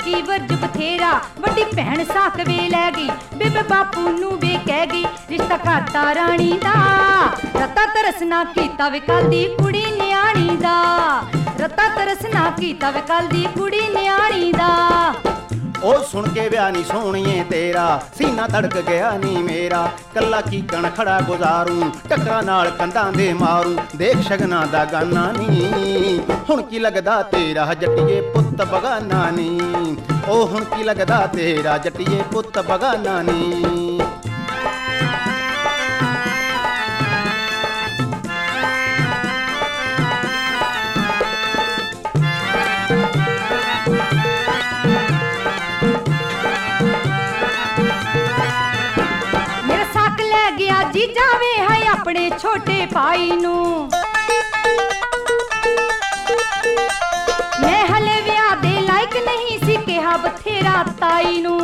ਕੀ ਵਰਜ ਬਥੇਰਾ ਵੱਡੀ ਭੈਣ ਸਾਕ ਵੇ ਲੈ ਗਈ ਬੇਬੇ ਬਾਪੂ ਨੂੰ ਵੇ ਕਹਿ ਗਈ ਰਿਸ਼ਤਾ ਕਰਤਾ ਰਾਣੀ ਦਾ ਰਤਾ ਤਰਸ ਨਾ ਕੀਤਾ ਵੇ ਕੱਲ ਦੀ ਕੁੜੀ ਨਿਆਣੀ ਦਾ ਰਤਾ ਤਰਸ ਨਾ ਕੀਤਾ ਵੇ ਕੱਲ ਦੀ ਕੁੜੀ ਨਿਆਣੀ ਦਾ ਉਹ ਸੁਣ ਕੇ ਵਿਆਹ ਨੀ ਸੋਹਣੀਏ ਤੇਰਾ ਸੀਨਾ ਧੜਕ ਗਿਆ ਨੀ ਮੇਰਾ ਕੱਲਾ ਕੀਕਣ ਖੜਾ ਗੁਜ਼ਾਰੂ ਟੱਕਰਾਂ ਨਾਲ ਕੰਧਾਂ ਦੇ ਮਾਰੂ ਦੇਖ ਸ਼ਗਨਾਂ ਦਾ ਗਾਨਾ ਨੀ ਹੁਣ ਕੀ ਲੱਗਦਾ ਤੇਰਾ ਜੱਟੀਏ ਪੁੱਤ ਬਗਾਨਾ ਨੀ ਉਹ ਹੁਣ ਕੀ ਲੱਗਦਾ ਤੇਰਾ ਜੱਟੀਏ ਪੁੱਤ ਬਗਾਨਾ ਨੀ ਜੀ ਜਾਵੇ ਹੈ ਆਪਣੇ ਛੋਟੇ ਭਾਈ ਨੂੰ ਮੈਂ ਹਲੇ ਵਿਆਹ ਦੇ ਲਾਇਕ ਨਹੀਂ ਸੀ ਕਿਹਾ ਬਥੇਰਾ ਤਾਈ ਨੂੰ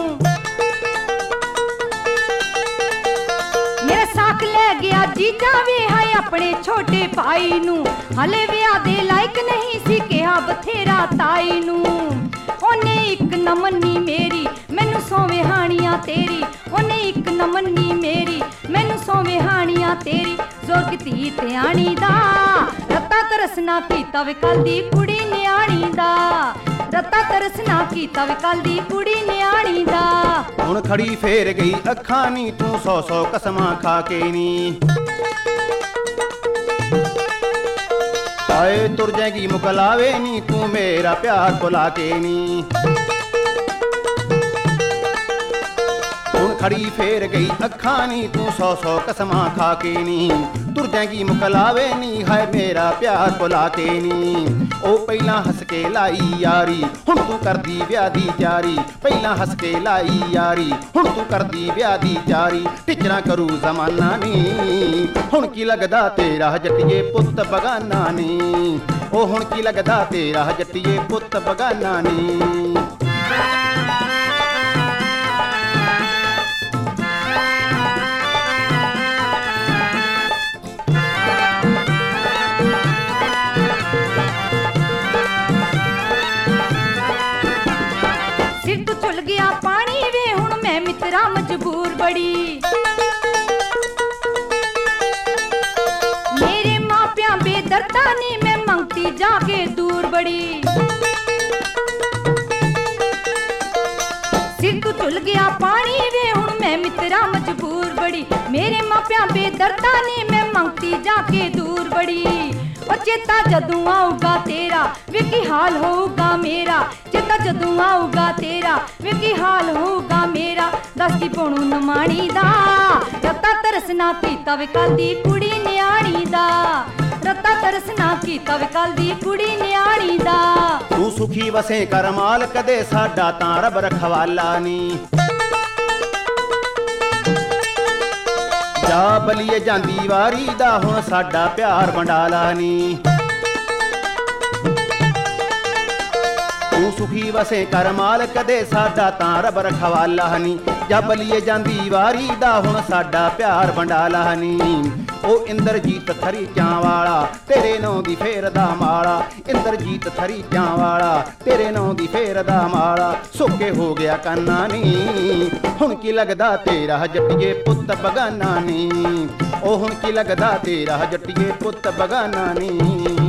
ਮੇਰਾ ਸਾਕ ਲੈ ਗਿਆ ਜੀ ਜਾਵੇ ਹੈ ਆਪਣੇ ਛੋਟੇ ਭਾਈ ਨੂੰ ਹਲੇ ਵਿਆਹ ਦੇ ਲਾਇਕ ਨਹੀਂ ਸੀ ਕਿਹਾ ਬਥੇਰਾ ਤਾਈ ਨੂੰ ਉਹਨੇ ਇੱਕ ਨਾ ਮੰਨੀ ਮੇਰੀ ਮੈਨੂੰ ਸੋਵੇਂ ਹਾਣੀਆਂ ਤੇਰੀ ਉਹਨੇ ਇੱਕ ਨਾ ਮੰਨੀ ਮੇਰੀ ਮੈਨੂੰ ਸੋਵੇਂ ਹਾਣੀਆਂ ਤੇਰੀ ਜ਼ੋਰ ਧੀ ਧਿਆਣੀ ਦਾ ਰਤਾ ਤਰਸ ਨਾ ਕੀਤਾ ਵੇ ਕੱਲ ਦੀ ਕੁੜੀ ਨਿਆਣੀ ਦਾ ਰਤਾ ਤਰਸ ਨਾ ਕੀਤਾ ਵੇ ਕੱਲ ਦੀ ਕੁੜੀ ਨਿਆਣੀ ਦਾ ਹੁਣ ਖੜੀ ਫੇਰ ਗਈ ਅੱਖਾਂ ਨੀ ਤੂੰ 100 ਕਸਮਾਂ ਖਾ ਕੇ ਨੀ ਆਏ ਤੁਰ ਜਾਏਗੀ ਮੁਕਲਾਵੇ ਨੀ ਤੂੰ ਮੇਰਾ ਪਿਆਰ ਭੁਲਾ ਕੇ ਨੀ ਖੜੀ ਫੇਰ ਗਈ ਅੱਖਾਂ ਨੀ ਤੂੰ 100 ਕਸਮਾਂ ਖਾ ਕੇ ਨੀ ਤੁਰ ਜਾਏਗੀ ਮੁਕਲਾਵੇ ਨੀ ਹਾਏ ਮੇਰਾ ਪਿਆਰ ਭੁਲਾ ਕੇ ਨੀ ਉਹ ਪਹਿਲਾਂ ਹੱਸ ਕੇ ਲਾਈ ਯਾਰੀ ਹੁਣ ਤੂੰ ਕਰਦੀ ਵਿਆਹ ਦੀ ਤਿਆਰੀ ਪਹਿਲਾਂ ਹੱਸ ਕੇ ਲਾਈ ਯਾਰੀ ਹੁਣ ਤੂੰ ਕਰਦੀ ਵਿਆਹ ਦੀ ਤਿਆਰੀ ਟਿਚਰਾਂ ਕਰੂ ਜ਼ਮਾਨਾ ਨੀ ਹੁਣ ਕੀ ਲੱਗਦਾ ਤੇਰਾ ਜੱਟੀਏ ਪੁੱਤ ਬਗਾਨਾ ਨੀ ਉਹ ਹੁਣ ਕੀ ਲੱਗਦਾ ਤੇਰਾ ਜੱਟੀਏ ਪੁੱਤ ਬਗਾਨਾ ਨੀ ਮਿੱਤਰਾ ਮਜਬੂਰ ਬੜੀ ਮੇਰੇ ਮਾਪਿਆਂ ਬੇਦਰਦਾ ਨੇ ਮੈਂ ਮੰਗਤੀ ਜਾ ਕੇ ਦੂਰ ਬੜੀ ਸਿਰ ਤੋਂ ਝੁੱਲ ਗਿਆ ਪਾਣੀ ਵੇ ਹੁਣ ਮੈਂ ਮਿੱਤਰਾ ਮਜਬੂਰ ਬੜੀ ਮੇਰੇ ਮਾਪਿਆਂ ਬੇਦਰਦਾ ਨੇ ਮੈਂ ਮੰਗਤੀ ਜਾ ਕੇ ਦੂਰ ਬੜੀ ਉਹ ਚੇਤਾ ਜਦੋਂ ਆਊਗਾ ਤੇਰਾ ਵੇ ਕੀ ਹਾਲ ਹੋਊਗਾ ਮੇਰਾ ਚੇਤਾ ਜਦੋਂ ਆਊਗਾ ਤੇਰਾ ਵੇ ਕੀ ਹਾਲ ਹੋਊਗਾ ਮੇਰਾ ਦੱਸਦੀ ਪਣੂ ਨਮਾਣੀ ਦਾ ਰਤਾ ਤਰਸ ਨਾ ਕੀਤਾ ਵੇ ਕੱਲ ਦੀ ਕੁੜੀ ਨਿਆਣੀ ਦਾ ਰਤਾ ਤਰਸ ਨਾ ਕੀਤਾ ਵੇ ਕੱਲ ਦੀ ਕੁੜੀ ਨਿਆਣੀ ਦਾ ਤੂੰ ਸੁਖੀ ਵਸੇ ਕਰ ਮਾਲ ਕਦੇ ਸਾਡਾ ਤਾਂ ਰੱਬ ਰਖਵਾਲਾ ਨੀ ਜਾ ਬਲੀਏ ਜਾਂਦੀ ਵਾਰੀ ਦਾ ਹੁਣ ਸਾਡਾ ਪਿਆਰ ਵੰਡਾਲਾ ਨੀ ਤੂੰ ਸੁਖੀ ਵਸੇ ਕਰ ਮਾਲ ਕਦੇ ਸਾਡਾ ਤਾਂ ਰੱਬ ਰਖਵਾਲਾ ਨੀ ਜਾ ਬਲੀਏ ਜਾਂਦੀ ਵਾਰੀ ਦਾ ਹੁਣ ਸਾਡਾ ਪਿਆਰ ਵੰਡਾਲਾ ਨੀ ਉਹ ਇੰਦਰਜੀਤ ਥਰੀਚਾਂ ਵਾਲਾ ਤੇਰੇ ਨਾਂ ਦੀ ਫੇਰਦਾ ਮਾਲਾ ਇੰਦਰਜੀਤ ਥਰੀਚਾਂ ਵਾਲਾ ਤੇਰੇ ਨਾਂ ਦੀ ਫੇਰਦਾ ਮਾਲਾ ਸੋਕੇ ਹੋ ਗਿਆ ਕਾਨਾ ਨੀ ਹੁਣ ਕੀ ਲੱਗਦਾ ਤੇਰਾ ਜੱਟੀਏ ਪੁੱਤ ਬਗਾਨਾ ਨੀ ਉਹ ਹੁਣ ਕੀ ਲੱਗਦਾ ਤੇਰਾ ਜੱਟੀਏ ਪੁੱਤ ਬਗਾਨਾ ਨੀ